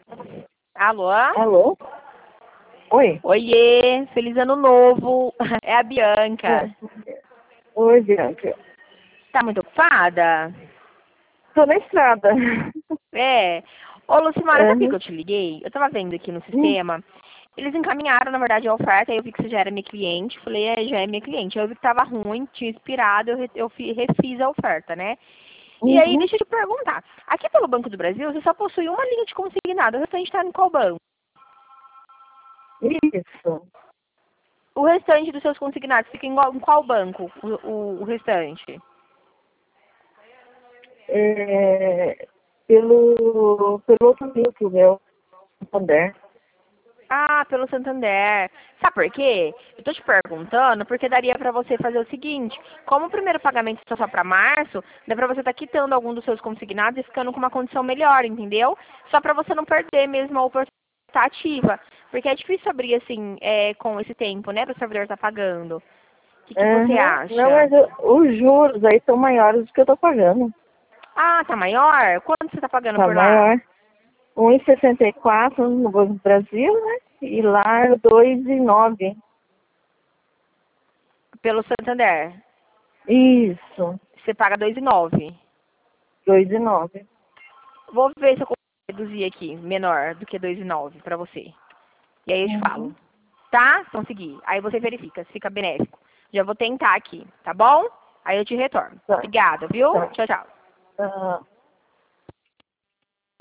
Alô? Alô? Oi? Oiê, feliz ano novo. É a Bianca. Oi, Bianca. Tá muito ocupada? Tô na estrada. É. Ô, Lucimara, sabe por que Uhum. eu te liguei? Eu tava vendo aqui no sistema. Eles encaminharam, na verdade, a oferta, aí eu vi que você já era minha cliente. Falei, já é minha cliente. Aí eu vi que tava ruim, tinha expirado, refiz a oferta, né? E aí, Uhum. deixa eu te perguntar. Aqui pelo Banco do Brasil, você só possui uma linha de consignado. O restante tá em qual banco? Isso. O restante dos seus consignados fica em qual banco? O restante? Pelo outro link, o meu, Santander. Ah, pelo Santander. Sabe por quê? Eu tô te perguntando porque daria pra você fazer o seguinte, como o primeiro pagamento está só pra março, dá pra você estar quitando algum dos seus consignados e ficando com uma condição melhor, entendeu? Só pra você não perder mesmo a oportunidade de estar ativa. Porque é difícil abrir assim, com esse tempo, né, para o servidor estar pagando. O que você Uhum. Não, acha? mas os juros aí são maiores do que eu tô pagando. Ah, tá maior? Quanto você tá pagando Tá por lá? maior. 1,64 no Banco do Brasil, né? E lá 2,9. Pelo Santander. Isso. Você paga 2,9. 2,9. Vou ver se eu consigo reduzir aqui, menor do que 2,9 pra você. E aí eu te falo. Uhum. Tá? Então seguir. Aí você verifica se fica benéfico. Já vou tentar aqui, tá bom? Aí eu te retorno. Tá. Obrigada, viu? Tá. Tchau, tchau. Ah,